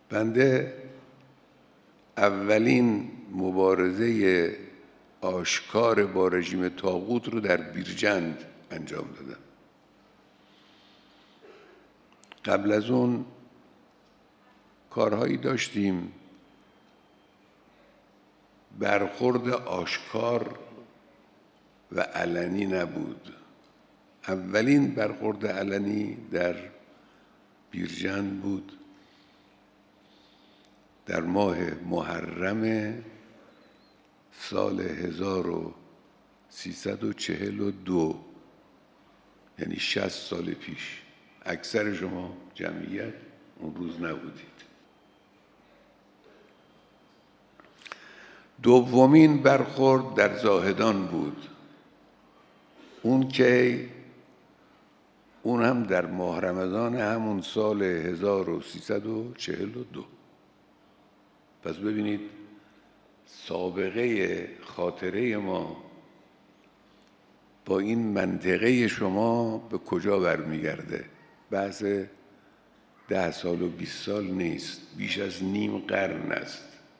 بنده اولین مبارزه آشکار با رژیم طاغوت رو در بیرجند انجام دادم. قبل از اون کارهایی داشتیم، برخورد آشکار و علنی نبود. اولین برخورد علنی در بیرجند بود در ماه محرم سال 1342، یعنی 60 سال پیش. اکثر شما جمعیت اون روز نبودید. دومین برخورد در زاهدان بود، اون هم در ماه رمضان همون سال 1342. پس ببینید سابقه خاطره ما با این منطقه شما به کجا برمیگرده. بحث 10 سال و 20 سال نیست، بیش از نیم قرن است.